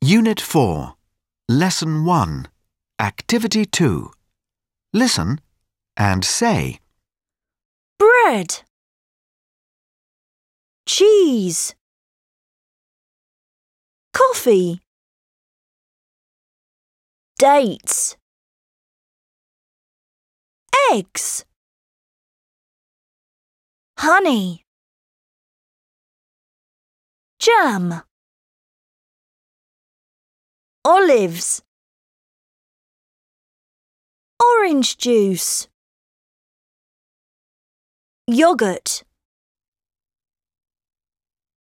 Unit 4, Lesson 1, Activity 2. Listen and say. Bread, cheese, coffee, dates, eggs, honey, jam, olives, orange juice, yogurt.